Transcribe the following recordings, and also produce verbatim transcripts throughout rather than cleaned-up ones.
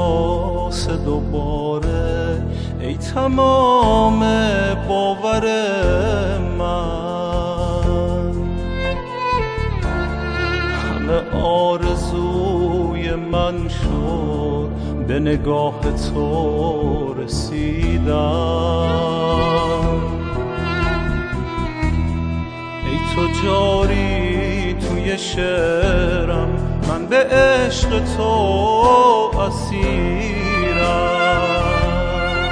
احساس دوباره، ای تمام باور من. همه آرزوی من شد به نگاه تو رسیدم. ای تو جاری توی شعرم، من به عشق تو اسیرم.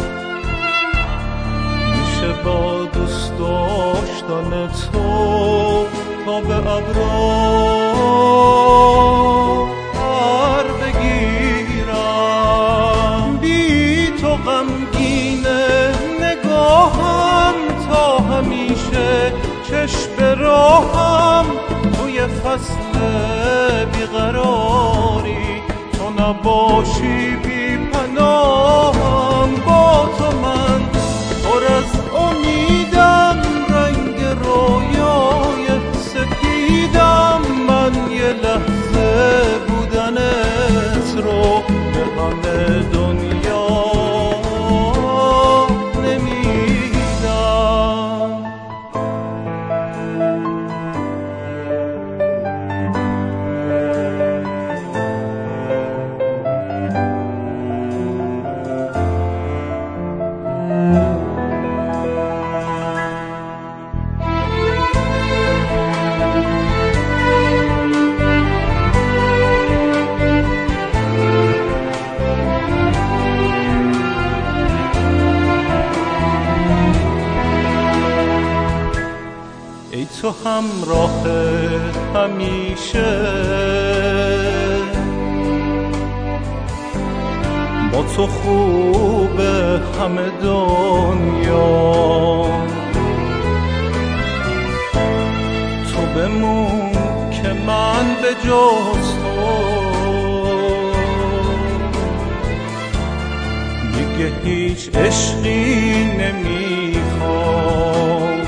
میشه با دوست داشتن تو تا به ابرو پر بگیرم. بی تو غمگینه نگاهم تا همیشه، چشم به راهم توی فصل بیقراری. تو نباشی بی پناهم، با تو من پر از امیدم، رنگ رویای سپیدم. من یه لحظه بودنت رو به همه دنیا نمیدم. ای تو همراه همیشه، با تو خوبه همه دنیا. تو بمون که من به جز تو دیگه هیچ عشقی نمیخوام.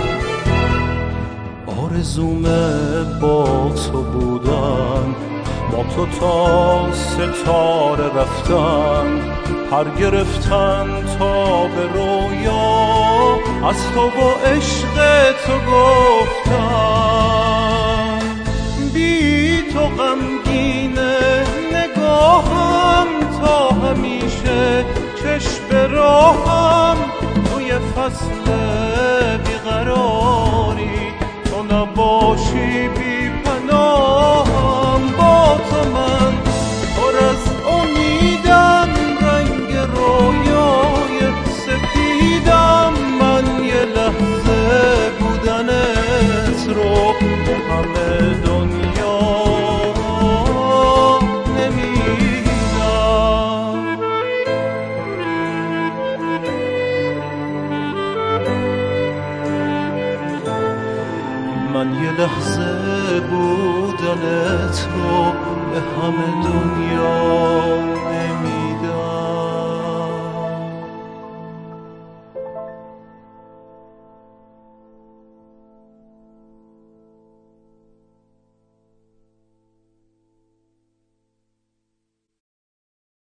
آرزومه با تو بودن، با تو تا ستاره رفتن، پر گرفتن تا به رویا، از تو با عشق تو گفتن. بی تو غمگینه نگاهم تا همیشه، چشم به راهم توی فصل بیقراری. تو نباشی بی پناهم، با تو من پر از امیدم، رنگ رویای سپیدم. من یه لحظه بودنت رو به همه دنیا نمیدم. من یه لحظه بودنت رو به همه دنیا